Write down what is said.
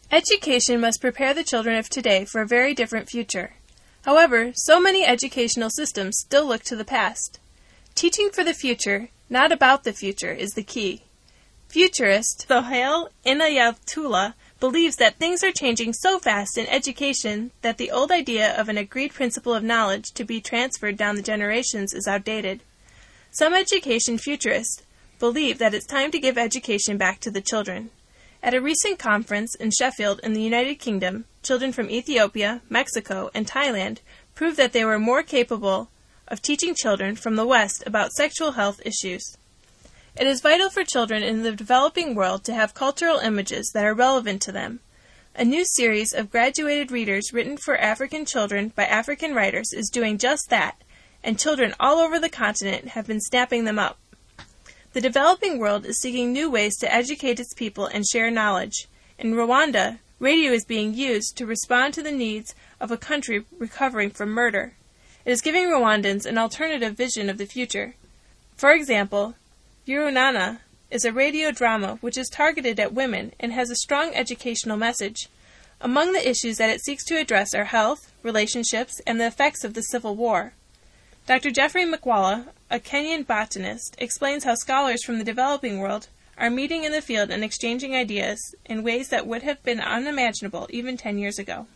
Education must prepare the children of today for a very different future. However, so many educational systems still look to the past. Teaching for the future, not about the future, is the key. Futurist Sohail Inayatullah believes that things are changing so fast in education that the old idea of an agreed principle of knowledge to be transferred down the generations is outdated. Some education futurists believe that it's time to give education back to the children. At a recent conference in Sheffield in the United Kingdom, children from Ethiopia, Mexico, and Thailand proved that they were more capable of teaching children from the West about sexual health issues. It is vital for children in the developing world to have cultural images that are relevant to them. A new series of graduated readers written for African children by African writers is doing just that, and children all over the continent have been snapping them up. The developing world is seeking new ways to educate its people and share knowledge. In Rwanda, radio is being used to respond to the needs of a country recovering from murder. It is giving Rwandans an alternative vision of the future. For example, Urunana is a radio drama which is targeted at women and has a strong educational message. Among the issues that it seeks to address are health, relationships, and the effects of the Civil War. Dr. Jeffrey Mkwala, a Kenyan botanist, explains how scholars from the developing world are meeting in the field and exchanging ideas in ways that would have been unimaginable even 10 years ago.